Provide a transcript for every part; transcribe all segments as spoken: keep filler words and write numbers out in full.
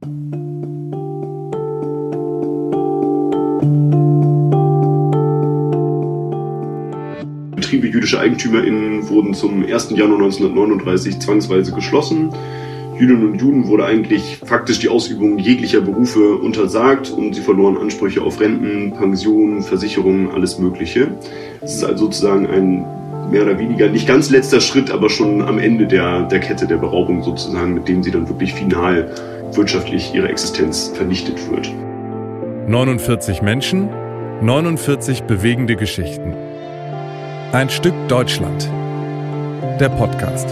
Betriebe jüdischer EigentümerInnen wurden zum ersten Januar neunzehnhundertneununddreißig zwangsweise geschlossen. Jüdinnen und Juden wurde eigentlich faktisch die Ausübung jeglicher Berufe untersagt und sie verloren Ansprüche auf Renten, Pensionen, Versicherungen, alles Mögliche. Es ist also sozusagen ein mehr oder weniger, nicht ganz letzter Schritt, aber schon am Ende der, der Kette der Beraubung sozusagen, mit dem sie dann wirklich final wirtschaftlich ihre Existenz vernichtet wird. neunundvierzig Menschen, neunundvierzig bewegende Geschichten. Ein Stück Deutschland. Der Podcast.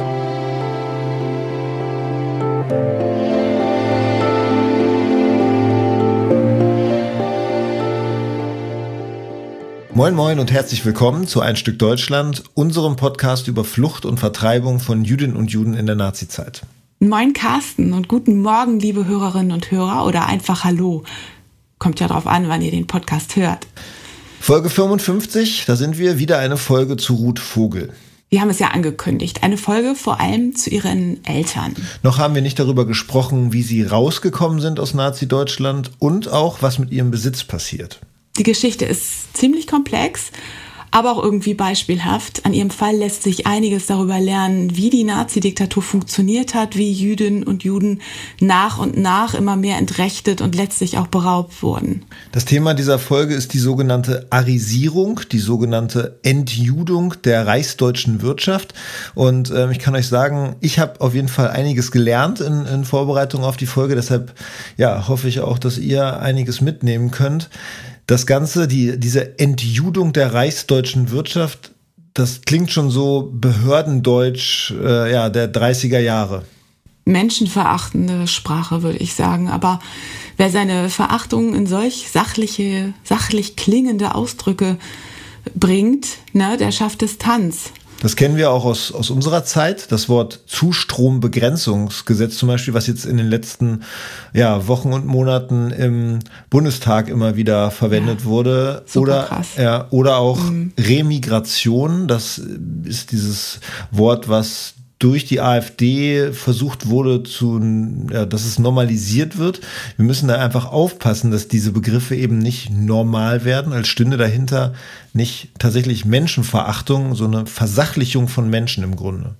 Moin Moin und herzlich willkommen zu Ein Stück Deutschland, unserem Podcast über Flucht und Vertreibung von Jüdinnen und Juden in der Nazizeit. Moin Carsten und guten Morgen, liebe Hörerinnen und Hörer, oder einfach Hallo. Kommt ja drauf an, wann ihr den Podcast hört. Folge fünfundfünfzig, da sind wir, wieder eine Folge zu Ruth Vogel. Wir haben es ja angekündigt, eine Folge vor allem zu ihren Eltern. Noch haben wir nicht darüber gesprochen, wie sie rausgekommen sind aus Nazi-Deutschland und auch, was mit ihrem Besitz passiert. Die Geschichte ist ziemlich komplex, aber auch irgendwie beispielhaft. An ihrem Fall lässt sich einiges darüber lernen, wie die Nazi-Diktatur funktioniert hat, wie Jüdinnen und Juden nach und nach immer mehr entrechtet und letztlich auch beraubt wurden. Das Thema dieser Folge ist die sogenannte Arisierung, die sogenannte Entjudung der reichsdeutschen Wirtschaft. Und ähm, ich kann euch sagen, ich habe auf jeden Fall einiges gelernt in, in Vorbereitung auf die Folge. Deshalb ja, hoffe ich auch, dass ihr einiges mitnehmen könnt. Das Ganze, die, diese Entjudung der reichsdeutschen Wirtschaft, das klingt schon so behördendeutsch äh, ja, der dreißiger Jahre. Menschenverachtende Sprache, würde ich sagen. Aber wer seine Verachtung in solch sachliche, sachlich klingende Ausdrücke bringt, ne, der schafft Distanz. Das kennen wir auch aus, aus unserer Zeit. Das Wort Zustrombegrenzungsgesetz zum Beispiel, was jetzt in den letzten ja, Wochen und Monaten im Bundestag immer wieder verwendet ja, wurde. Oder, krass. Ja, oder auch mhm. Remigration. Das ist dieses Wort, was durch die AfD versucht wurde, zu, ja, dass es normalisiert wird. Wir müssen da einfach aufpassen, dass diese Begriffe eben nicht normal werden, als stünde dahinter nicht tatsächlich Menschenverachtung, so eine Versachlichung von Menschen im Grunde.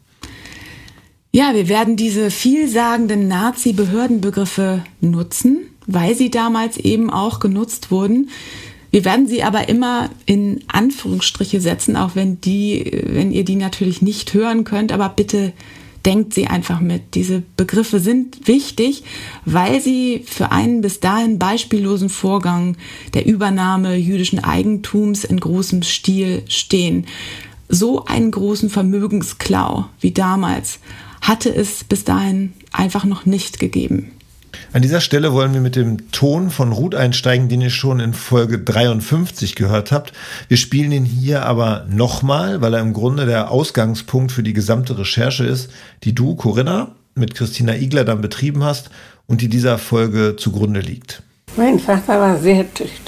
Ja, wir werden diese vielsagenden Nazi-Behördenbegriffe nutzen, weil sie damals eben auch genutzt wurden. Wir werden sie aber immer in Anführungsstriche setzen, auch wenn die, wenn ihr die natürlich nicht hören könnt, aber bitte denkt sie einfach mit. Diese Begriffe sind wichtig, weil sie für einen bis dahin beispiellosen Vorgang der Übernahme jüdischen Eigentums in großem Stil stehen. So einen großen Vermögensklau wie damals hatte es bis dahin einfach noch nicht gegeben. An dieser Stelle wollen wir mit dem Ton von Ruth einsteigen, den ihr schon in Folge dreiundfünfzig gehört habt. Wir spielen ihn hier aber nochmal, weil er im Grunde der Ausgangspunkt für die gesamte Recherche ist, die du, Corinna, mit Christina Igler dann betrieben hast und die dieser Folge zugrunde liegt. Mein Vater war sehr tüchtig.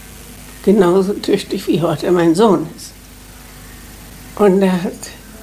Genauso tüchtig wie heute mein Sohn ist. Und er hat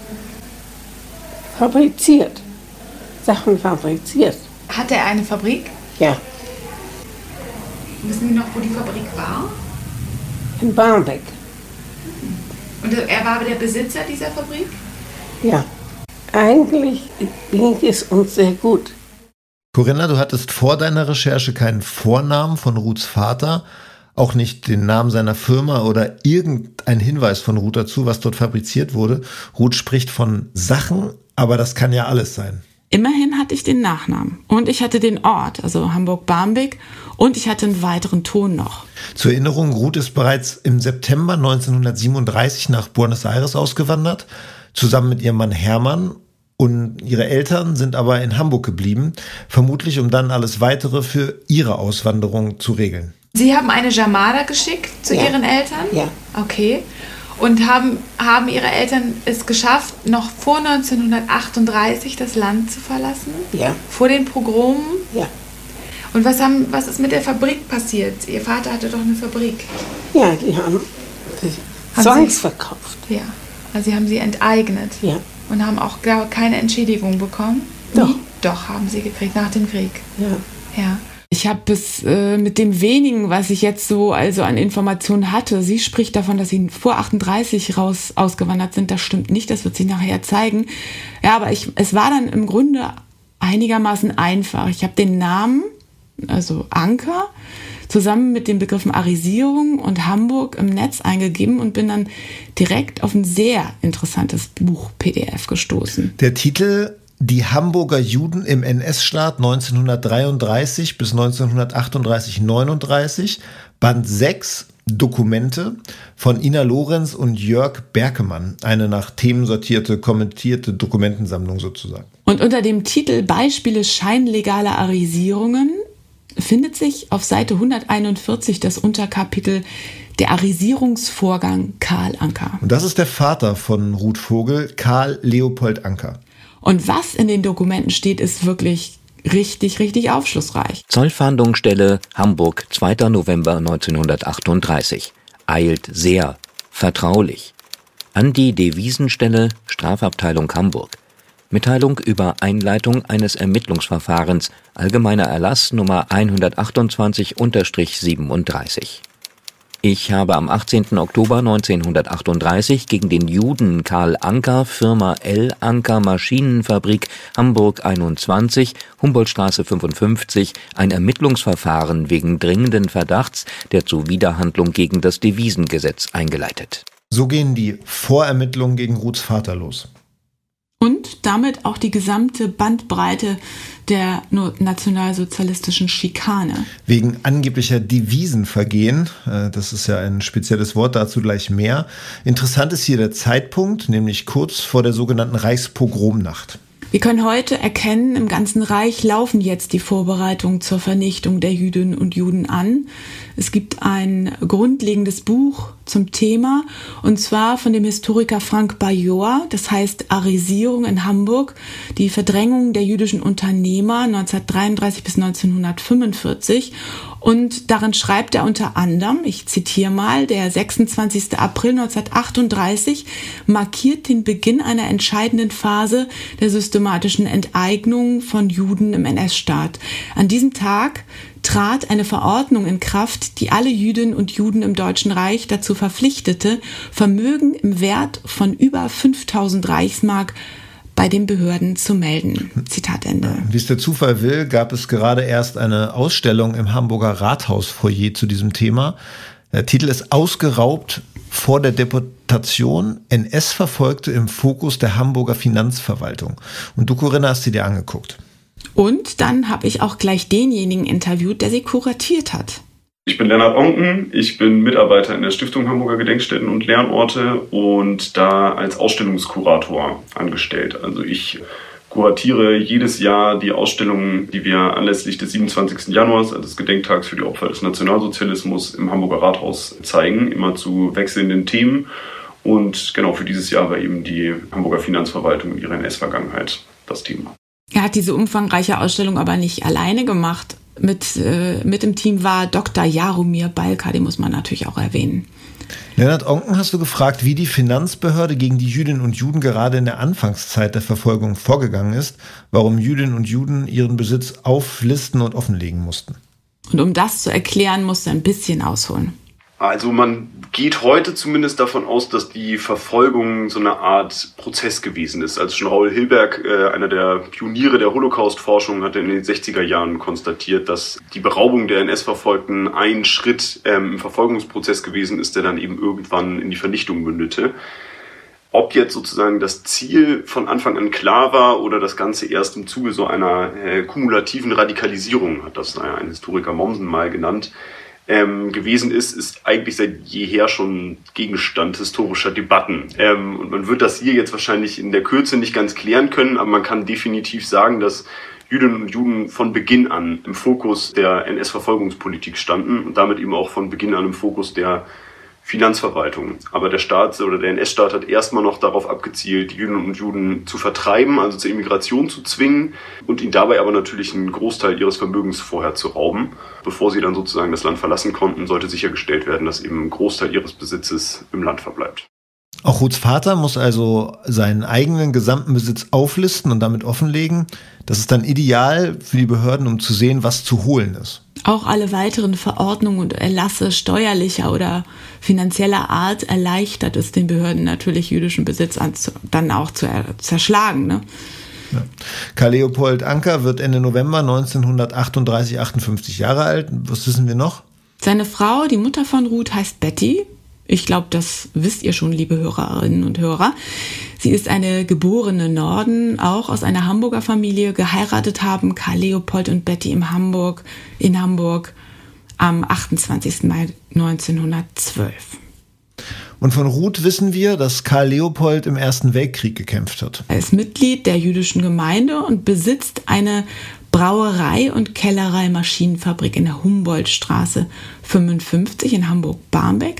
fabriziert, Sachen fabriziert. Hatte er eine Fabrik? Ja. Wissen Sie noch, wo die Fabrik war? In Barmbek. Und er war der Besitzer dieser Fabrik? Ja. Eigentlich ging es uns sehr gut. Corinna, du hattest vor deiner Recherche keinen Vornamen von Ruths Vater, auch nicht den Namen seiner Firma oder irgendein Hinweis von Ruth dazu, was dort fabriziert wurde. Ruth spricht von Sachen, aber das kann ja alles sein. Immerhin hatte ich den Nachnamen und ich hatte den Ort, also Hamburg-Barmbek, und ich hatte einen weiteren Ton noch. Zur Erinnerung, Ruth ist bereits im September neunzehnhundertsiebenunddreißig nach Buenos Aires ausgewandert, zusammen mit ihrem Mann Hermann, und ihre Eltern sind aber in Hamburg geblieben, vermutlich um dann alles Weitere für ihre Auswanderung zu regeln. Sie haben eine Jamada geschickt zu Ja. Ihren Eltern? Ja. Okay. Und haben, haben Ihre Eltern es geschafft, noch vor neunzehnhundertachtunddreißig das Land zu verlassen? Ja. Vor den Pogromen? Ja. Und was, haben, was ist mit der Fabrik passiert? Ihr Vater hatte doch eine Fabrik. Ja, die haben Haben zwangsverkauft. Ja. Also Sie haben sie enteignet. Ja. Und haben auch gar keine Entschädigung bekommen? Doch. Nie? Doch, haben Sie gekriegt nach dem Krieg. Ja. Ja. Ich habe bis äh, mit dem wenigen, was ich jetzt so also an Informationen hatte, sie spricht davon, dass sie vor achtunddreißig raus ausgewandert sind. Das stimmt nicht, das wird sich nachher zeigen. Ja, aber ich, es war dann im Grunde einigermaßen einfach. Ich habe den Namen, also Anker, zusammen mit den Begriffen Arisierung und Hamburg im Netz eingegeben und bin dann direkt auf ein sehr interessantes Buch-P D F gestoßen. Der Titel: Die Hamburger Juden im N S-Staat neunzehnhundertdreiunddreißig bis neunzehnhundertachtunddreißig neununddreißig, Band sechs, Dokumente, von Ina Lorenz und Jörg Berkemann. Eine nach Themen sortierte, kommentierte Dokumentensammlung sozusagen. Und unter dem Titel Beispiele scheinlegaler Arisierungen findet sich auf Seite hunderteinundvierzig das Unterkapitel Der Arisierungsvorgang Karl Anker. Und das ist der Vater von Ruth Vogel, Karl Leopold Anker. Und was in den Dokumenten steht, ist wirklich richtig, richtig aufschlussreich. Zollfahndungsstelle Hamburg, zweiter November neunzehnhundertachtunddreißig. Eilt sehr. Vertraulich. An die Devisenstelle Strafabteilung Hamburg. Mitteilung über Einleitung eines Ermittlungsverfahrens, allgemeiner Erlass Nummer hundertachtundzwanzig siebenunddreißig. Ich habe am achtzehnten Oktober neunzehnhundertachtunddreißig gegen den Juden Karl Anker, Firma L. Anker Maschinenfabrik, Hamburg einundzwanzig, Humboldtstraße fünfundfünfzig, ein Ermittlungsverfahren wegen dringenden Verdachts der Zuwiderhandlung gegen das Devisengesetz eingeleitet. So gehen die Vorermittlungen gegen Ruths Vater los. Und damit auch die gesamte Bandbreite der nationalsozialistischen Schikane. Wegen angeblicher Devisenvergehen, das ist ja ein spezielles Wort, dazu gleich mehr. Interessant ist hier der Zeitpunkt, nämlich kurz vor der sogenannten Reichspogromnacht. Wir können heute erkennen, im ganzen Reich laufen jetzt die Vorbereitungen zur Vernichtung der Jüdinnen und Juden an. Es gibt ein grundlegendes Buch zum Thema, und zwar von dem Historiker Frank Bajor, das heißt Arisierung in Hamburg, die Verdrängung der jüdischen Unternehmer neunzehnhundertdreiunddreißig bis neunzehnhundertfünfundvierzig. Und darin schreibt er unter anderem, ich zitiere mal, der sechsundzwanzigster April neunzehnhundertachtunddreißig markiert den Beginn einer entscheidenden Phase der systematischen Enteignung von Juden im N S-Staat. An diesem Tag trat eine Verordnung in Kraft, die alle Jüdinnen und Juden im Deutschen Reich dazu verpflichtete, Vermögen im Wert von über fünftausend Reichsmark bei den Behörden zu melden. Zitat Ende. Wie es der Zufall will, gab es gerade erst eine Ausstellung im Hamburger Rathausfoyer zu diesem Thema. Der Titel ist Ausgeraubt vor der Deportation. N S-Verfolgte im Fokus der Hamburger Finanzverwaltung. Und du, Corinna, hast sie dir angeguckt. Und dann habe ich auch gleich denjenigen interviewt, der sie kuratiert hat. Ich bin Lennart Onken, ich bin Mitarbeiter in der Stiftung Hamburger Gedenkstätten und Lernorte und da als Ausstellungskurator angestellt. Also ich kuratiere jedes Jahr die Ausstellungen, die wir anlässlich des siebenundzwanzigsten Januars, also des Gedenktags für die Opfer des Nationalsozialismus, im Hamburger Rathaus zeigen, immer zu wechselnden Themen. Und genau für dieses Jahr war eben die Hamburger Finanzverwaltung und ihre N S-Vergangenheit das Thema. Er hat diese umfangreiche Ausstellung aber nicht alleine gemacht. Mit, äh, mit im Team war Doktor Jaromir Balka, den muss man natürlich auch erwähnen. Lennart Onken, hast du gefragt, wie die Finanzbehörde gegen die Jüdinnen und Juden gerade in der Anfangszeit der Verfolgung vorgegangen ist, warum Jüdinnen und Juden ihren Besitz auflisten und offenlegen mussten. Und um das zu erklären, musst du ein bisschen ausholen. Also man geht heute zumindest davon aus, dass die Verfolgung so eine Art Prozess gewesen ist. Also schon Raoul Hilberg, äh, einer der Pioniere der Holocaust-Forschung, hat in den sechziger Jahren konstatiert, dass die Beraubung der N S-Verfolgten ein Schritt ähm, im Verfolgungsprozess gewesen ist, der dann eben irgendwann in die Vernichtung mündete. Ob jetzt sozusagen das Ziel von Anfang an klar war oder das Ganze erst im Zuge so einer äh, kumulativen Radikalisierung, hat das naja, ein Historiker Mommsen mal genannt, Ähm, gewesen ist, ist eigentlich seit jeher schon Gegenstand historischer Debatten. Ähm, und man wird das hier jetzt wahrscheinlich in der Kürze nicht ganz klären können, aber man kann definitiv sagen, dass Jüdinnen und Juden von Beginn an im Fokus der N S-Verfolgungspolitik standen und damit eben auch von Beginn an im Fokus der Finanzverwaltung. Aber der Staat oder der N S-Staat hat erstmal noch darauf abgezielt, die Jüdinnen und Juden zu vertreiben, also zur Immigration zu zwingen und ihnen dabei aber natürlich einen Großteil ihres Vermögens vorher zu rauben. Bevor sie dann sozusagen das Land verlassen konnten, sollte sichergestellt werden, dass eben ein Großteil ihres Besitzes im Land verbleibt. Auch Ruths Vater muss also seinen eigenen gesamten Besitz auflisten und damit offenlegen. Das ist dann ideal für die Behörden, um zu sehen, was zu holen ist. Auch alle weiteren Verordnungen und Erlasse steuerlicher oder finanzieller Art erleichtert es den Behörden natürlich, jüdischen Besitz dann auch zu zerschlagen. Ne? Ja. Karl Leopold Anker wird Ende November neunzehnhundertachtunddreißig achtundfünfzig Jahre alt. Was wissen wir noch? Seine Frau, die Mutter von Ruth, heißt Betty. Ich glaube, das wisst ihr schon, liebe Hörerinnen und Hörer. Sie ist eine geborene Norden, auch aus einer Hamburger Familie. Geheiratet haben Karl Leopold und Betty in Hamburg, in Hamburg am achtundzwanzigsten Mai neunzehnhundertzwölf. Und von Ruth wissen wir, dass Karl Leopold im Ersten Weltkrieg gekämpft hat. Er ist Mitglied der jüdischen Gemeinde und besitzt eine Brauerei und Kellerei Maschinenfabrik in der Humboldtstraße fünfundfünfzig in Hamburg-Barmbek.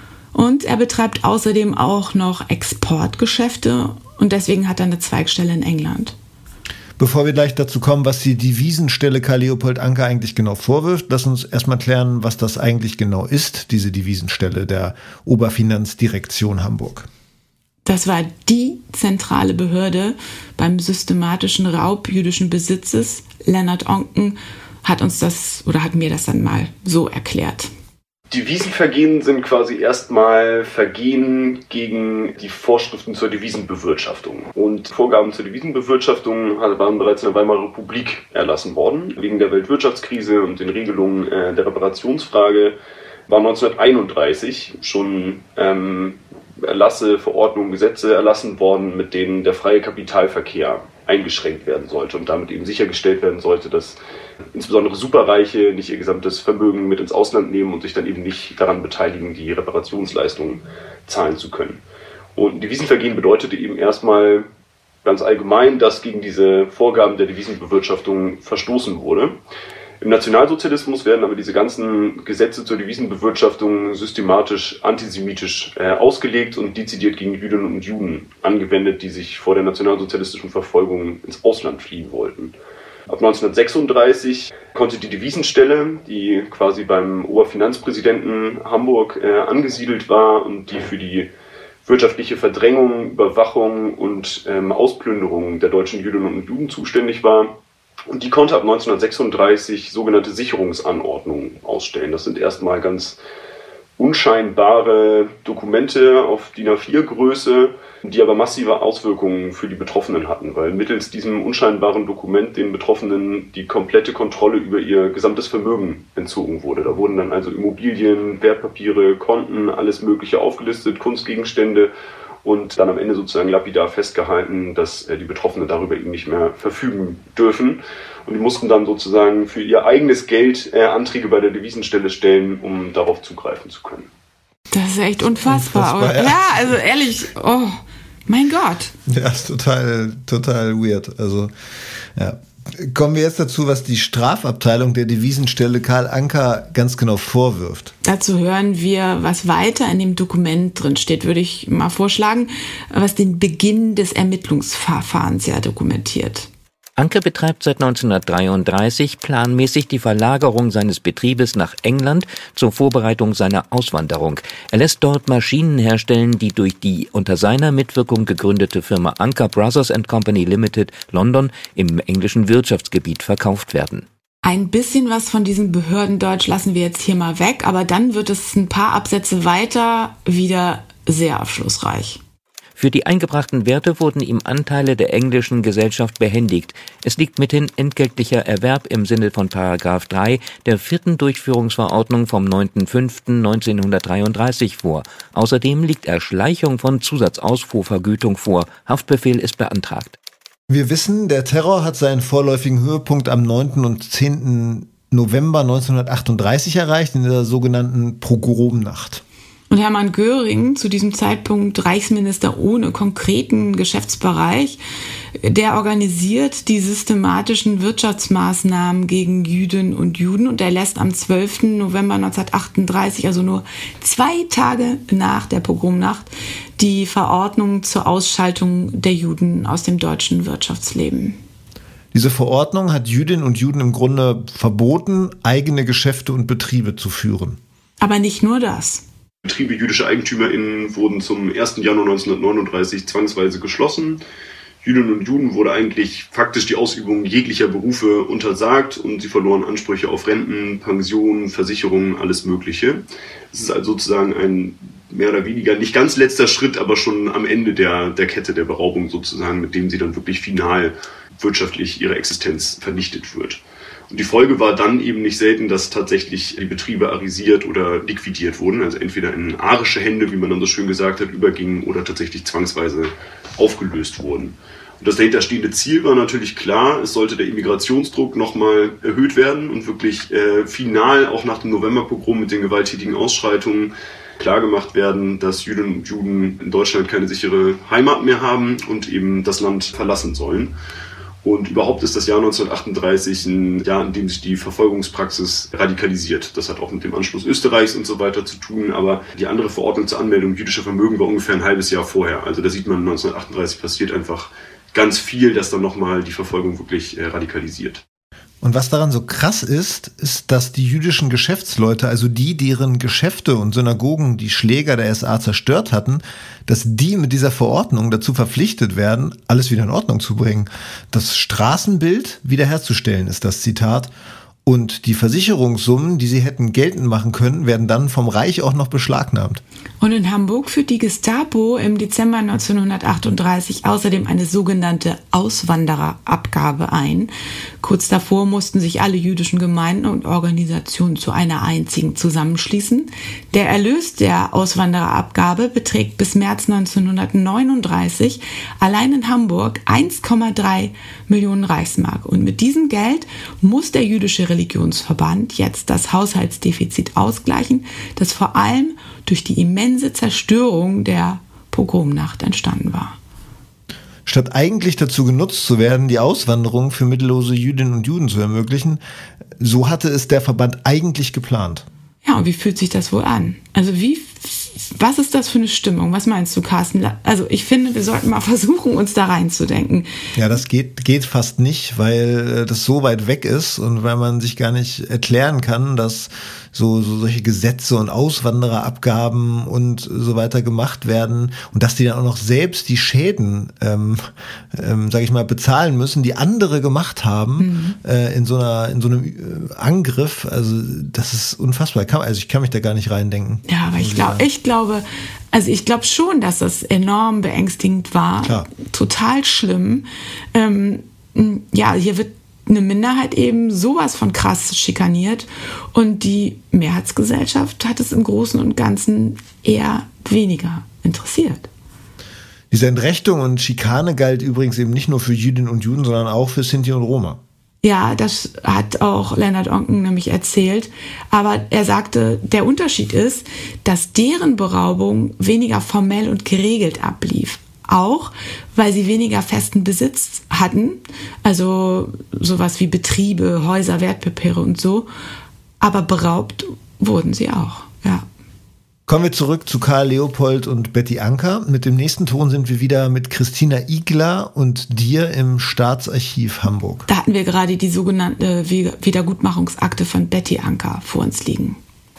Und er betreibt außerdem auch noch Exportgeschäfte und deswegen hat er eine Zweigstelle in England. Bevor wir gleich dazu kommen, was die Devisenstelle Karl Leopold Anker eigentlich genau vorwirft, lass uns erstmal klären, was das eigentlich genau ist, diese Devisenstelle der Oberfinanzdirektion Hamburg. Das war die zentrale Behörde beim systematischen Raub jüdischen Besitzes. Lennart Oncken hat uns das oder hat mir das dann mal so erklärt. Devisenvergehen sind quasi erstmal Vergehen gegen die Vorschriften zur Devisenbewirtschaftung. Und Vorgaben zur Devisenbewirtschaftung waren bereits in der Weimarer Republik erlassen worden. Wegen der Weltwirtschaftskrise und den Regelungen äh, der Reparationsfrage war neunzehnhunderteinunddreißig schon ähm, Erlasse, Verordnungen, Gesetze erlassen worden, mit denen der freie Kapitalverkehr eingeschränkt werden sollte und damit eben sichergestellt werden sollte, dass insbesondere Superreiche nicht ihr gesamtes Vermögen mit ins Ausland nehmen und sich dann eben nicht daran beteiligen, die Reparationsleistungen zahlen zu können. Und Devisenvergehen bedeutete eben erstmal ganz allgemein, dass gegen diese Vorgaben der Devisenbewirtschaftung verstoßen wurde. Im Nationalsozialismus werden aber diese ganzen Gesetze zur Devisenbewirtschaftung systematisch antisemitisch äh, ausgelegt und dezidiert gegen Jüdinnen und Juden angewendet, die sich vor der nationalsozialistischen Verfolgung ins Ausland fliehen wollten. Ab neunzehnhundertsechsunddreißig konnte die Devisenstelle, die quasi beim Oberfinanzpräsidenten Hamburg äh, angesiedelt war und die für die wirtschaftliche Verdrängung, Überwachung und ähm, Ausplünderung der deutschen Jüdinnen und Juden zuständig war, und die konnte ab neunzehnhundertsechsunddreißig sogenannte Sicherungsanordnungen ausstellen. Das sind erstmal ganz unscheinbare Dokumente auf D I N A vier Größe, die aber massive Auswirkungen für die Betroffenen hatten, weil mittels diesem unscheinbaren Dokument den Betroffenen die komplette Kontrolle über ihr gesamtes Vermögen entzogen wurde. Da wurden dann also Immobilien, Wertpapiere, Konten, alles Mögliche aufgelistet, Kunstgegenstände und dann am Ende sozusagen lapidar festgehalten, dass die Betroffenen darüber eben nicht mehr verfügen dürfen. Und die mussten dann sozusagen für ihr eigenes Geld äh, Anträge bei der Devisenstelle stellen, um darauf zugreifen zu können. Das ist echt unfassbar. unfassbar ja. ja. ja, also ehrlich, oh, mein Gott. Ja, ist total, total weird. Also, ja. Kommen wir jetzt dazu, was die Strafabteilung der Devisenstelle Karl Anker ganz genau vorwirft. Dazu hören wir, was weiter in dem Dokument drin steht, würde ich mal vorschlagen, was den Beginn des Ermittlungsverfahrens ja dokumentiert. Anker betreibt seit neunzehnhundertdreiunddreißig planmäßig die Verlagerung seines Betriebes nach England zur Vorbereitung seiner Auswanderung. Er lässt dort Maschinen herstellen, die durch die unter seiner Mitwirkung gegründete Firma Anker Brothers and Company Limited London im englischen Wirtschaftsgebiet verkauft werden. Ein bisschen was von diesem Behördendeutsch lassen wir jetzt hier mal weg, aber dann wird es ein paar Absätze weiter wieder sehr aufschlussreich. Für die eingebrachten Werte wurden ihm Anteile der englischen Gesellschaft behändigt. Es liegt mithin entgeltlicher Erwerb im Sinne von Paragraph drei der vierten Durchführungsverordnung vom neunten fünften neunzehnhundertdreiunddreißig vor. Außerdem liegt Erschleichung von Zusatzausfuhrvergütung vor. Haftbefehl ist beantragt. Wir wissen, der Terror hat seinen vorläufigen Höhepunkt am neunten und zehnten November neunzehnhundertachtunddreißig erreicht, in der sogenannten Pogromnacht. Und Hermann Göring, zu diesem Zeitpunkt Reichsminister ohne konkreten Geschäftsbereich, der organisiert die systematischen Wirtschaftsmaßnahmen gegen Jüdinnen und Juden und er lässt am zwölften November neunzehnhundertachtunddreißig, also nur zwei Tage nach der Pogromnacht, die Verordnung zur Ausschaltung der Juden aus dem deutschen Wirtschaftsleben. Diese Verordnung hat Jüdinnen und Juden im Grunde verboten, eigene Geschäfte und Betriebe zu führen. Aber nicht nur das. Betriebe jüdischer EigentümerInnen wurden zum ersten Januar neunzehnhundertneununddreißig zwangsweise geschlossen. Jüdinnen und Juden wurde eigentlich faktisch die Ausübung jeglicher Berufe untersagt und sie verloren Ansprüche auf Renten, Pensionen, Versicherungen, alles Mögliche. Es ist also sozusagen ein mehr oder weniger nicht ganz letzter Schritt, aber schon am Ende der, der Kette der Beraubung sozusagen, mit dem sie dann wirklich final wirtschaftlich ihre Existenz vernichtet wird. Und die Folge war dann eben nicht selten, dass tatsächlich die Betriebe arisiert oder liquidiert wurden, also entweder in arische Hände, wie man dann so schön gesagt hat, übergingen oder tatsächlich zwangsweise aufgelöst wurden. Und das dahinterstehende Ziel war natürlich klar, es sollte der Immigrationsdruck nochmal erhöht werden und wirklich äh, final auch nach dem Novemberpogrom mit den gewalttätigen Ausschreitungen klargemacht werden, dass Jüdinnen und Juden in Deutschland keine sichere Heimat mehr haben und eben das Land verlassen sollen. Und überhaupt ist das Jahr neunzehnhundertachtunddreißig ein Jahr, in dem sich die Verfolgungspraxis radikalisiert. Das hat auch mit dem Anschluss Österreichs und so weiter zu tun. Aber die andere Verordnung zur Anmeldung jüdischer Vermögen war ungefähr ein halbes Jahr vorher. Also da sieht man, neunzehnhundertachtunddreißig passiert einfach ganz viel, dass dann nochmal die Verfolgung wirklich äh, radikalisiert. Und was daran so krass ist, ist, dass die jüdischen Geschäftsleute, also die, deren Geschäfte und Synagogen die Schläger der S A zerstört hatten, dass die mit dieser Verordnung dazu verpflichtet werden, alles wieder in Ordnung zu bringen. Das Straßenbild wiederherzustellen, ist das Zitat. Und die Versicherungssummen, die sie hätten geltend machen können, werden dann vom Reich auch noch beschlagnahmt. Und in Hamburg führt die Gestapo im Dezember neunzehnhundertachtunddreißig außerdem eine sogenannte Auswandererabgabe ein. Kurz davor mussten sich alle jüdischen Gemeinden und Organisationen zu einer einzigen zusammenschließen. Der Erlös der Auswandererabgabe beträgt bis März neunzehnhundertneununddreißig allein in Hamburg eins Komma drei Millionen Reichsmark. Und mit diesem Geld muss der jüdische Religionsverband jetzt das Haushaltsdefizit ausgleichen, das vor allem durch die immense Zerstörung der Pogromnacht entstanden war. Statt eigentlich dazu genutzt zu werden, die Auswanderung für mittellose Jüdinnen und Juden zu ermöglichen, so hatte es der Verband eigentlich geplant. Ja, und wie fühlt sich das wohl an? Also wie, was ist das für eine Stimmung? Was meinst du, Carsten? Also ich finde, wir sollten mal versuchen, uns da reinzudenken. Ja, das geht, geht fast nicht, weil das so weit weg ist und weil man sich gar nicht erklären kann, dass so, so solche Gesetze und Auswandererabgaben und so weiter gemacht werden und dass die dann auch noch selbst die Schäden, ähm, ähm, sag ich mal, bezahlen müssen, die andere gemacht haben mhm. äh, in so einer, in so einem äh, Angriff. Also das ist unfassbar. Kann, also ich kann mich da gar nicht reindenken. Ja, aber ich glaube, ich glaube, also ich glaube schon, dass das enorm beängstigend war. Klar. Total schlimm. Ähm, ja, hier wird eine Minderheit eben sowas von krass schikaniert und die Mehrheitsgesellschaft hat es im Großen und Ganzen eher weniger interessiert. Diese Entrechtung und Schikane galt übrigens eben nicht nur für Jüdinnen und Juden, sondern auch für Sinti und Roma. Ja, das hat auch Lennart Oncken nämlich erzählt. Aber er sagte, der Unterschied ist, dass deren Beraubung weniger formell und geregelt ablief. Auch, weil sie weniger festen Besitz hatten, also sowas wie Betriebe, Häuser, Wertpapiere und so. Aber beraubt wurden sie auch, ja. Kommen wir zurück zu Karl Leopold und Betty Anker. Mit dem nächsten Ton sind wir wieder mit Christina Igler und dir im Staatsarchiv Hamburg. Da hatten wir gerade die sogenannte Wiedergutmachungsakte von Betty Anker vor uns liegen.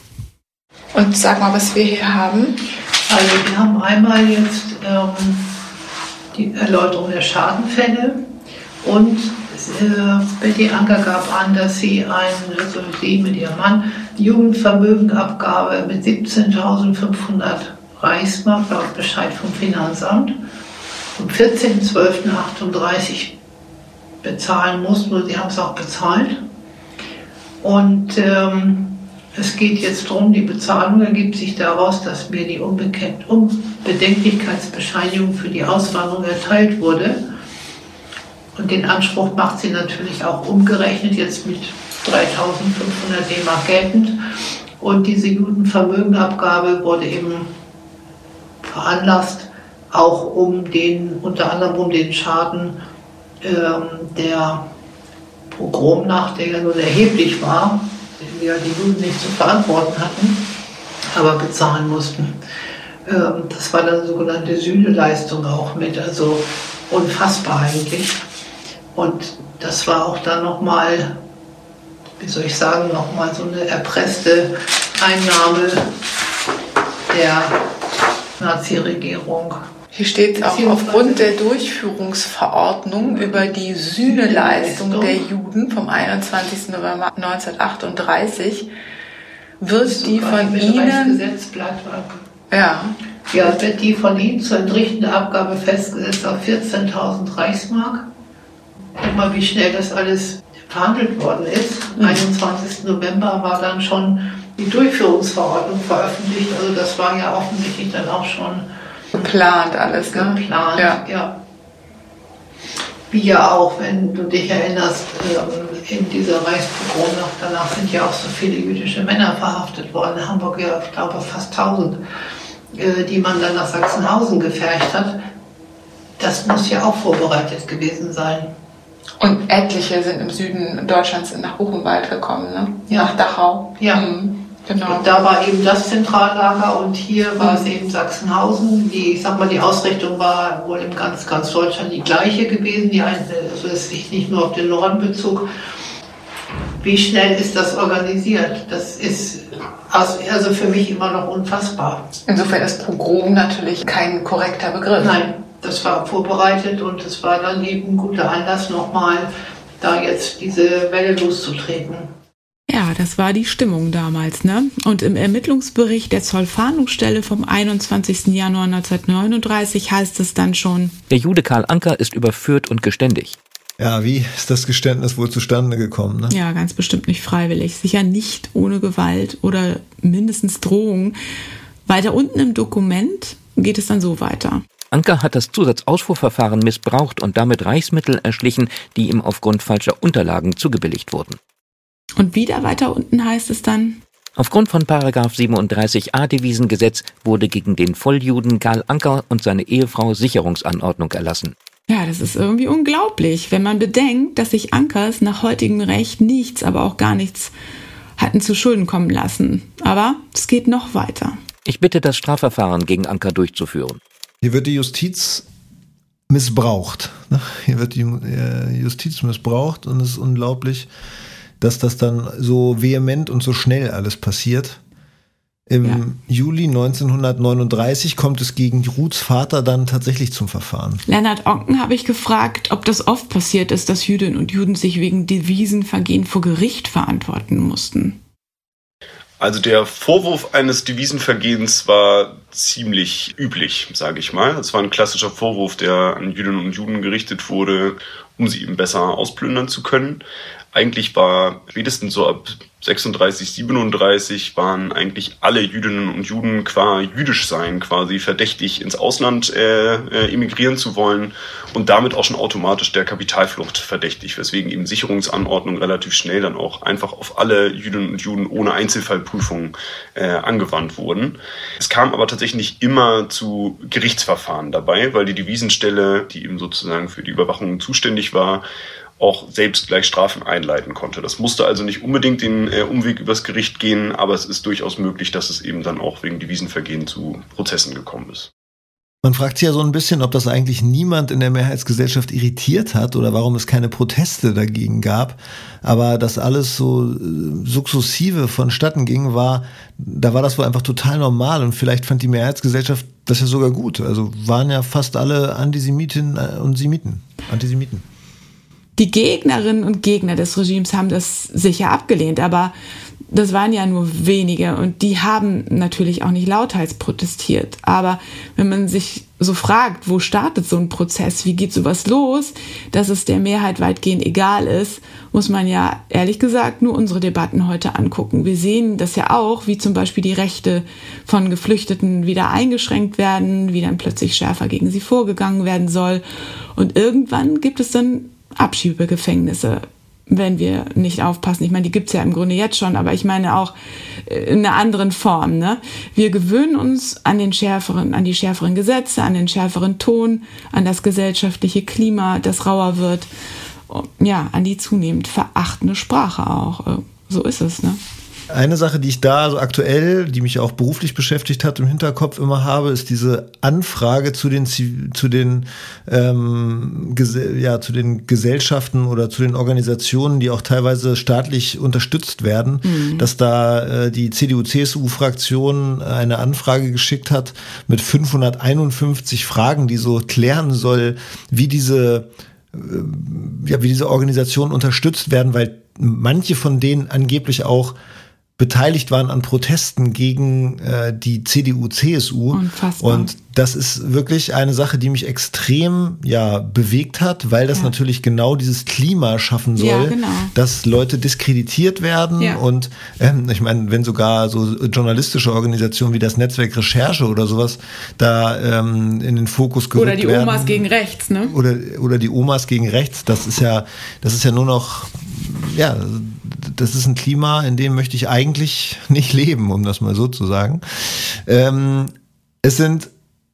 Und sag mal, was wir hier haben. Also wir haben einmal jetzt ähm, die Erläuterung der Schadenfälle und äh, Betty Anker gab an, dass sie ein, also sie mit ihrem Mann, Jugendvermögenabgabe mit siebzehntausendfünfhundert Reichsmark laut Bescheid vom Finanzamt am vierzehnten zwölften achtunddreißig bezahlen mussten und sie haben es auch bezahlt. Und ähm, es geht jetzt darum, die Bezahlung ergibt sich daraus, dass mir die Unbedenklichkeitsbescheinigung für die Auswanderung erteilt wurde. Und den Anspruch macht sie natürlich auch umgerechnet, jetzt mit dreitausendfünfhundert D-Mark geltend. Und diese Judenvermögenabgabe wurde eben veranlasst, auch um den, unter anderem um den Schaden ähm, der Pogromnacht, der ja nun erheblich war, den ja die Juden nicht zu verantworten hatten, aber bezahlen mussten. Ähm, das war dann sogenannte Sühneleistung auch mit, also unfassbar eigentlich. Und das war auch dann nochmal, wie soll ich sagen, nochmal so eine erpresste Einnahme der Nazi-Regierung. Hier steht auch, aufgrund der Durchführungsverordnung über die Sühneleistung der Juden vom einundzwanzigsten November neunzehnhundertachtunddreißig wird die von Ihnen... Ja. Ja, wird die von Ihnen zu entrichtende Abgabe festgesetzt auf vierzehntausend Reichsmark. Guck mal, wie schnell das alles verhandelt worden ist. Mhm. einundzwanzigsten November war dann schon die Durchführungsverordnung veröffentlicht. Also das war ja offensichtlich dann auch schon geplant alles, ne? Geplant, ja. ja. Wie ja auch, wenn du dich erinnerst, in dieser Reichspogromnacht, danach sind ja auch so viele jüdische Männer verhaftet worden. In Hamburg ja, ich glaube, fast tausend, die man dann nach Sachsenhausen gefercht hat. Das muss ja auch vorbereitet gewesen sein. Und etliche sind im Süden Deutschlands nach Buchenwald gekommen, ne? Ja. Nach Dachau. Ja. Mhm. Genau. Und da war eben das Zentrallager und hier war es eben Sachsenhausen. Die, ich sag mal, die Ausrichtung war wohl in ganz, ganz Deutschland die gleiche gewesen. Die eine, also es sich nicht nur auf den Norden bezog. Wie schnell ist das organisiert? Das ist also für mich immer noch unfassbar. Insofern ist Pogrom natürlich kein korrekter Begriff. Nein, das war vorbereitet und es war dann eben ein guter Anlass, nochmal da jetzt diese Welle loszutreten. Ja, das war die Stimmung damals, ne? Und im Ermittlungsbericht der Zollfahndungsstelle vom einundzwanzigsten Januar neunzehnhundertneununddreißig heißt es dann schon: Der Jude Karl Anker ist überführt und geständig. Ja, wie ist das Geständnis wohl zustande gekommen, ne? Ja, ganz bestimmt nicht freiwillig. Sicher nicht ohne Gewalt oder mindestens Drohung. Weiter unten im Dokument geht es dann so weiter. Anker hat das Zusatzausfuhrverfahren missbraucht und damit Reichsmittel erschlichen, die ihm aufgrund falscher Unterlagen zugebilligt wurden. Und wieder weiter unten heißt es dann: Aufgrund von Paragraph siebenunddreißig a Devisengesetz wurde gegen den Volljuden Karl Anker und seine Ehefrau Sicherungsanordnung erlassen. Ja, das ist irgendwie unglaublich, wenn man bedenkt, dass sich Ankers nach heutigem Recht nichts, aber auch gar nichts hatten zu Schulden kommen lassen. Aber es geht noch weiter. Ich bitte, das Strafverfahren gegen Anker durchzuführen. Hier wird die Justiz missbraucht. Hier wird die Justiz missbraucht und es ist unglaublich, dass das dann so vehement und so schnell alles passiert. Im ja. Juli neunzehnhundertneununddreißig kommt es gegen Ruths Vater dann tatsächlich zum Verfahren. Lennart Oncken habe ich gefragt, ob das oft passiert ist, dass Jüdinnen und Juden sich wegen Devisenvergehen vor Gericht verantworten mussten. Also der Vorwurf eines Devisenvergehens war ziemlich üblich, sage ich mal. Es war ein klassischer Vorwurf, der an Jüdinnen und Juden gerichtet wurde, um sie eben besser ausplündern zu können. Eigentlich war spätestens so ab sechsunddreißig, siebenunddreißig waren eigentlich alle Jüdinnen und Juden qua jüdisch sein quasi verdächtig, ins Ausland äh, äh, emigrieren zu wollen und damit auch schon automatisch der Kapitalflucht verdächtig, weswegen eben Sicherungsanordnungen relativ schnell dann auch einfach auf alle Jüdinnen und Juden ohne Einzelfallprüfung äh, angewandt wurden. Es kam aber tatsächlich nicht immer zu Gerichtsverfahren dabei, weil die Devisenstelle, die eben sozusagen für die Überwachung zuständig war, auch selbst gleich Strafen einleiten konnte. Das musste also nicht unbedingt den äh, Umweg übers Gericht gehen, aber es ist durchaus möglich, dass es eben dann auch wegen Devisenvergehen zu Prozessen gekommen ist. Man fragt sich ja so ein bisschen, ob das eigentlich niemand in der Mehrheitsgesellschaft irritiert hat oder warum es keine Proteste dagegen gab. Aber dass alles so sukzessive vonstatten ging, war, da war das wohl einfach total normal und vielleicht fand die Mehrheitsgesellschaft das ja sogar gut. Also waren ja fast alle Antisemitinnen und Semiten, Antisemiten. Die Gegnerinnen und Gegner des Regimes haben das sicher abgelehnt, aber das waren ja nur wenige und die haben natürlich auch nicht lauthals protestiert. Aber wenn man sich so fragt, wo startet so ein Prozess, wie geht sowas los, dass es der Mehrheit weitgehend egal ist, muss man ja ehrlich gesagt nur unsere Debatten heute angucken. Wir sehen das ja auch, wie zum Beispiel die Rechte von Geflüchteten wieder eingeschränkt werden, wie dann plötzlich schärfer gegen sie vorgegangen werden soll. Und irgendwann gibt es dann Abschiebegefängnisse, wenn wir nicht aufpassen. Ich meine, die gibt's ja im Grunde jetzt schon, aber ich meine auch in einer anderen Form, ne? Wir gewöhnen uns an den schärferen, an die schärferen Gesetze, an den schärferen Ton, an das gesellschaftliche Klima, das rauer wird. Ja, an die zunehmend verachtende Sprache auch. So ist es, ne? Eine Sache, die ich da so aktuell, die mich auch beruflich beschäftigt hat, im Hinterkopf immer habe, ist diese Anfrage zu den zu den ähm, gese- ja zu den Gesellschaften oder zu den Organisationen, die auch teilweise staatlich unterstützt werden, mhm. dass da äh, die C D U-C S U-Fraktion eine Anfrage geschickt hat mit fünfhunderteinundfünfzig Fragen, die so klären soll, wie diese äh, ja wie diese Organisationen unterstützt werden, weil manche von denen angeblich auch beteiligt waren an Protesten gegen äh, die C D U-C S U. Unfassbar. Und das ist wirklich eine Sache, die mich extrem ja bewegt hat, weil das ja. natürlich genau dieses Klima schaffen soll, ja, genau. dass Leute diskreditiert werden. Ja. Und ähm, ich meine, wenn sogar so journalistische Organisationen wie das Netzwerk Recherche oder sowas da ähm, in den Fokus gerückt werden. Oder die werden, Omas gegen rechts, ne? Oder, oder die Omas gegen rechts, das ist ja, das ist ja nur noch, ja, das ist ein Klima, in dem möchte ich eigentlich nicht leben, um das mal so zu sagen. Ähm, es sind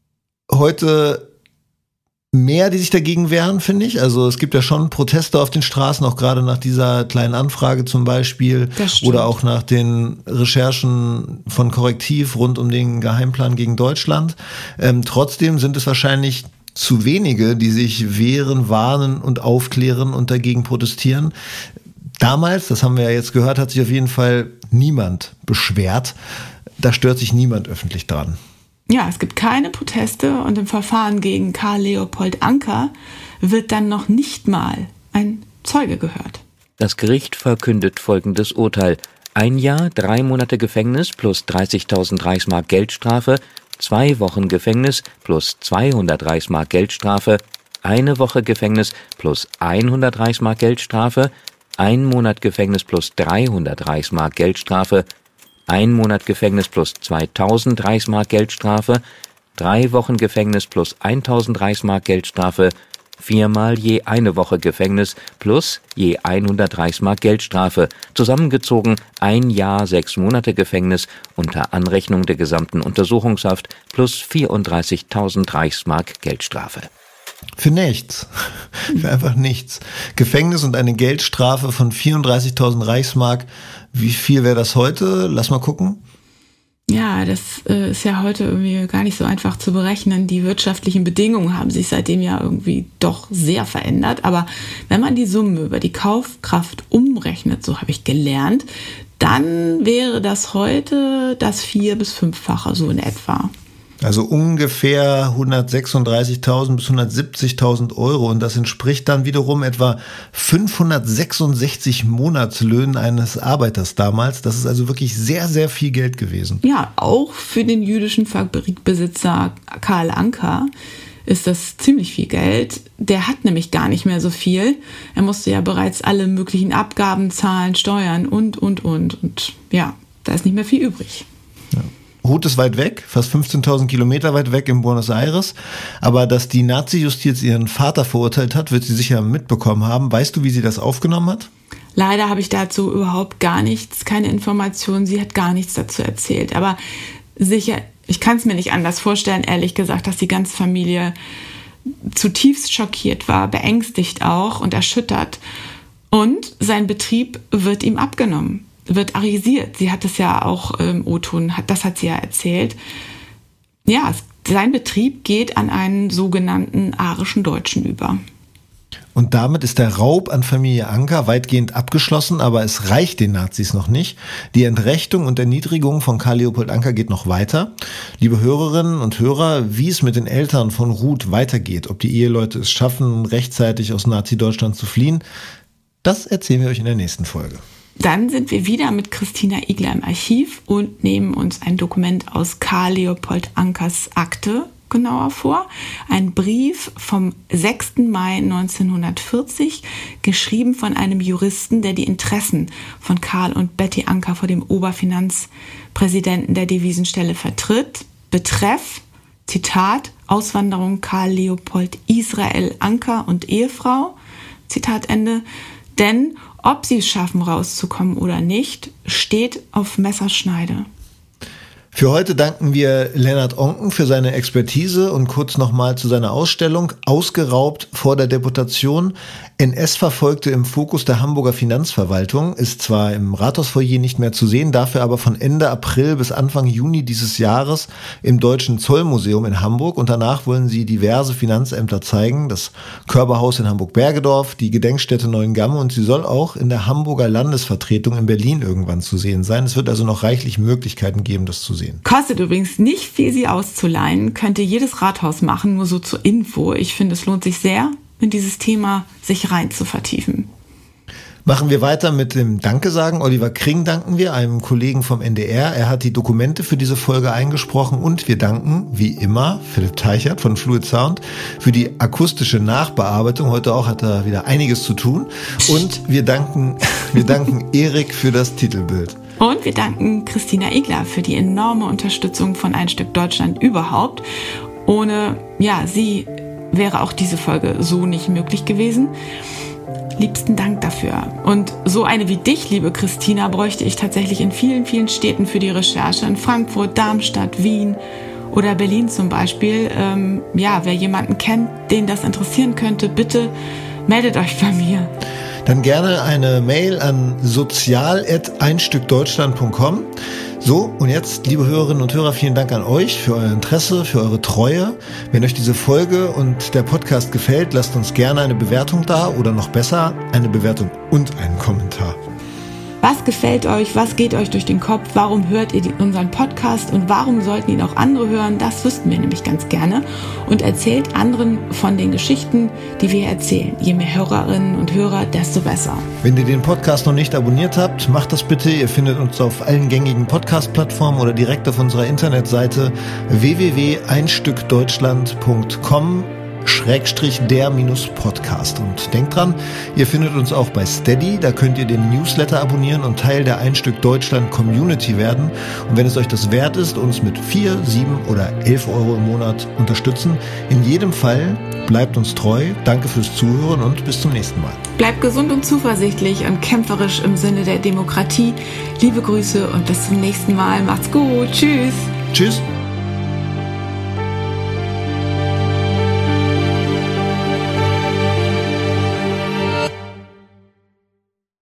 heute mehr, die sich dagegen wehren, finde ich. Also es gibt ja schon Proteste auf den Straßen, auch gerade nach dieser kleinen Anfrage zum Beispiel. Oder auch nach den Recherchen von Korrektiv rund um den Geheimplan gegen Deutschland. Ähm, trotzdem sind es wahrscheinlich zu wenige, die sich wehren, warnen und aufklären und dagegen protestieren. Damals, das haben wir ja jetzt gehört, hat sich auf jeden Fall niemand beschwert. Da stört sich niemand öffentlich dran. Ja, es gibt keine Proteste und im Verfahren gegen Karl Leopold Anker wird dann noch nicht mal ein Zeuge gehört. Das Gericht verkündet folgendes Urteil. Ein Jahr, drei Monate Gefängnis plus dreißigtausend Reichsmark Geldstrafe, zwei Wochen Gefängnis plus zweihundert Reichsmark Geldstrafe, eine Woche Gefängnis plus hundert Reichsmark Geldstrafe, ein Monat Gefängnis plus dreihundert Reichsmark Geldstrafe, ein Monat Gefängnis plus zweitausend Reichsmark Geldstrafe, drei Wochen Gefängnis plus tausend Reichsmark Geldstrafe, viermal je eine Woche Gefängnis plus je hundert Reichsmark Geldstrafe, zusammengezogen ein Jahr, sechs Monate Gefängnis unter Anrechnung der gesamten Untersuchungshaft plus vierunddreißigtausend Reichsmark Geldstrafe. Für nichts. Für einfach nichts. Gefängnis und eine Geldstrafe von vierunddreißigtausend Reichsmark. Wie viel wäre das heute? Lass mal gucken. Ja, das äh, ist ja heute irgendwie gar nicht so einfach zu berechnen. Die wirtschaftlichen Bedingungen haben sich seitdem ja irgendwie doch sehr verändert. Aber wenn man die Summe über die Kaufkraft umrechnet, so habe ich gelernt, dann wäre das heute das vier- bis fünffache so in etwa. Also ungefähr hundertsechsunddreißigtausend bis hundertsiebzigtausend Euro. Und das entspricht dann wiederum etwa fünfhundertsechsundsechzig Monatslöhnen eines Arbeiters damals. Das ist also wirklich sehr, sehr viel Geld gewesen. Ja, auch für den jüdischen Fabrikbesitzer Karl Anker ist das ziemlich viel Geld. Der hat nämlich gar nicht mehr so viel. Er musste ja bereits alle möglichen Abgaben zahlen, Steuern und, und, und. Und ja, da ist nicht mehr viel übrig. Ja. Ruth ist weit weg, fast fünfzehntausend Kilometer weit weg in Buenos Aires. Aber dass die Nazi-Justiz ihren Vater verurteilt hat, wird sie sicher mitbekommen haben. Weißt du, wie sie das aufgenommen hat? Leider habe ich dazu überhaupt gar nichts, keine Informationen. Sie hat gar nichts dazu erzählt. Aber sicher, ich kann es mir nicht anders vorstellen, ehrlich gesagt, dass die ganze Familie zutiefst schockiert war, beängstigt auch und erschüttert. Und sein Betrieb wird ihm abgenommen. Wird arisiert. Sie hat es ja auch im O-Ton, das hat sie ja erzählt. Ja, sein Betrieb geht an einen sogenannten arischen Deutschen über. Und damit ist der Raub an Familie Anker weitgehend abgeschlossen, aber es reicht den Nazis noch nicht. Die Entrechtung und Erniedrigung von Karl Leopold Anker geht noch weiter. Liebe Hörerinnen und Hörer, wie es mit den Eltern von Ruth weitergeht, ob die Eheleute es schaffen, rechtzeitig aus Nazi-Deutschland zu fliehen, das erzählen wir euch in der nächsten Folge. Dann sind wir wieder mit Christina Igler im Archiv und nehmen uns ein Dokument aus Karl Leopold Ankers Akte genauer vor. Ein Brief vom sechsten Mai neunzehnhundertvierzig, geschrieben von einem Juristen, der die Interessen von Karl und Betty Anker vor dem Oberfinanzpräsidenten der Devisenstelle vertritt. Betreff, Zitat, Auswanderung Karl Leopold Israel Anker und Ehefrau, Zitat Ende. Denn ob sie es schaffen, rauszukommen oder nicht, steht auf Messerschneide. Für heute danken wir Lennart Oncken für seine Expertise und kurz nochmal zu seiner Ausstellung Ausgeraubt vor der Deportation. N S-Verfolgte im Fokus der Hamburger Finanzverwaltung ist zwar im Rathausfoyer nicht mehr zu sehen, dafür aber von Ende April bis Anfang Juni dieses Jahres im Deutschen Zollmuseum in Hamburg, und danach wollen sie diverse Finanzämter zeigen, das Körberhaus in Hamburg-Bergedorf, die Gedenkstätte Neuengamme, und sie soll auch in der Hamburger Landesvertretung in Berlin irgendwann zu sehen sein. Es wird also noch reichlich Möglichkeiten geben, das zu sehen. Kostet übrigens nicht viel, sie auszuleihen, könnte jedes Rathaus machen, nur so zur Info. Ich finde, es lohnt sich sehr, in dieses Thema sich rein zu vertiefen. Machen wir weiter mit dem Danke sagen. Oliver Kring danken wir, einem Kollegen vom N D R. Er hat die Dokumente für diese Folge eingesprochen, und wir danken, wie immer, Philipp Teichert von Fluid Sound für die akustische Nachbearbeitung. Heute auch hat er wieder einiges zu tun. Und wir danken, wir danken Erik für das Titelbild. Und wir danken Christina Egler für die enorme Unterstützung von Ein Stück Deutschland überhaupt. Ohne, ja, sie wäre auch diese Folge so nicht möglich gewesen. Liebsten Dank dafür. Und so eine wie dich, liebe Christina, bräuchte ich tatsächlich in vielen, vielen Städten für die Recherche. In Frankfurt, Darmstadt, Wien oder Berlin zum Beispiel. Ähm, ja, wer jemanden kennt, den das interessieren könnte, bitte meldet euch bei mir. Dann gerne eine Mail an sozial at ein stück deutschland punkt com. So, und jetzt, liebe Hörerinnen und Hörer, vielen Dank an euch für euer Interesse, für eure Treue. Wenn euch diese Folge und der Podcast gefällt, lasst uns gerne eine Bewertung da, oder noch besser, eine Bewertung und einen Kommentar. Was gefällt euch? Was geht euch durch den Kopf? Warum hört ihr unseren Podcast und warum sollten ihn auch andere hören? Das wüssten wir nämlich ganz gerne. Und erzählt anderen von den Geschichten, die wir erzählen. Je mehr Hörerinnen und Hörer, desto besser. Wenn ihr den Podcast noch nicht abonniert habt, macht das bitte. Ihr findet uns auf allen gängigen Podcast-Plattformen oder direkt auf unserer Internetseite w w w punkt ein stück deutschland punkt com Schrägstrich der minus Podcast. Und denkt dran, ihr findet uns auch bei Steady, da könnt ihr den Newsletter abonnieren und Teil der Ein Stück Deutschland Community werden. Und wenn es euch das wert ist, uns mit vier, sieben oder elf Euro im Monat unterstützen, in jedem Fall bleibt uns treu. Danke fürs Zuhören und bis zum nächsten Mal. Bleibt gesund und zuversichtlich und kämpferisch im Sinne der Demokratie. Liebe Grüße und bis zum nächsten Mal. Macht's gut. Tschüss. Tschüss.